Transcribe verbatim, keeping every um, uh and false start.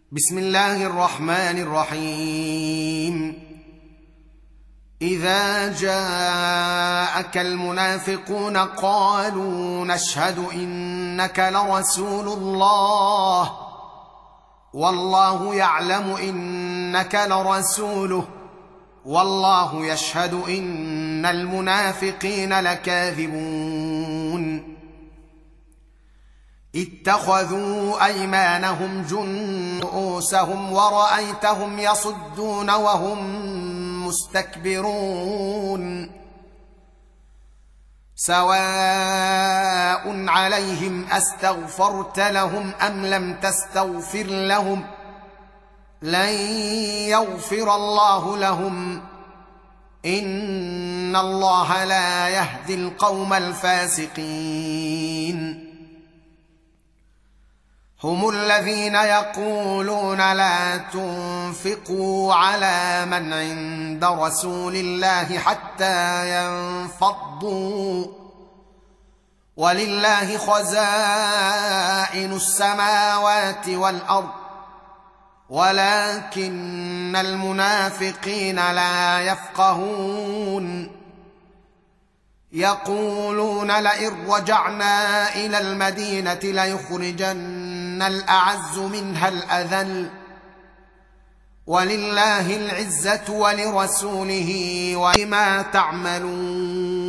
بسم الله الرحمن الرحيم. إذا جاءك المنافقون قالوا نشهد إنك لرسول الله والله يعلم إنك لرسوله والله يشهد إن المنافقين لكاذبون. اتخذوا أيمانهم جنوسهم ورأيتهم يصدون وهم مستكبرون. سواء عليهم أستغفرت لهم أم لم تستغفر لهم لن يغفر الله لهم إن الله لا يهدي القوم الفاسقين. هم الذين يقولون لا تنفقوا على من عند رسول الله حتى ينفضوا ولله خزائن السماوات والأرض ولكن المنافقين لا يفقهون. يقولون لئن رجعنا إلى المدينة ليخرجن الأعز منها الأذل ولله العزة ولرسوله وبما تعملون.